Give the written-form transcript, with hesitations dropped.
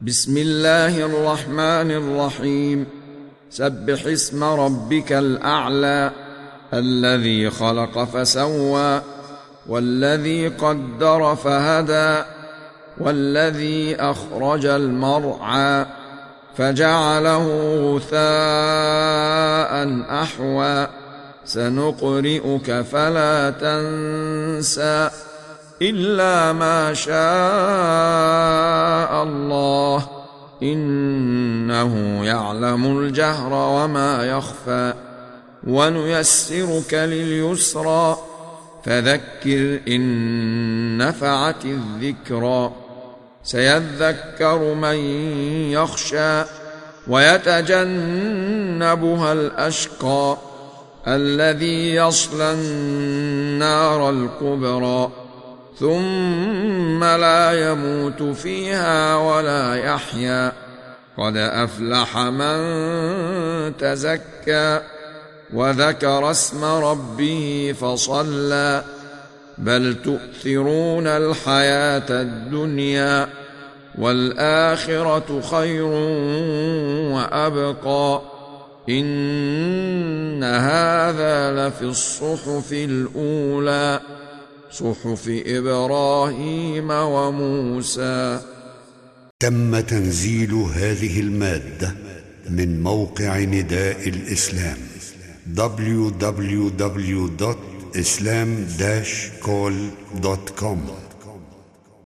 بسم الله الرحمن الرحيم. سبح اسم ربك الأعلى الذي خلق فسوى والذي قدر فهدى والذي أخرج المرعى فجعله غثاء أحوى سنقرئك فلا تنسى إلا ما شاء الله إنه يعلم الجهر وما يخفى ونيسرك لليسرى فذكر إن نفعت الذكرى سيذكر من يخشى ويتجنبها الأشقى الذي يصلى النار الكبرى ثم لا يموت فيها ولا يحيا قد أفلح من تزكى وذكر اسم ربه فصلى بل تؤثرون الحياة الدنيا والآخرة خير وأبقى إن هذا لفي الصحف الأولى صحف إبراهيم وموسى. تم تنزيل هذه المادة من موقع نداء الإسلام www.islam-call.com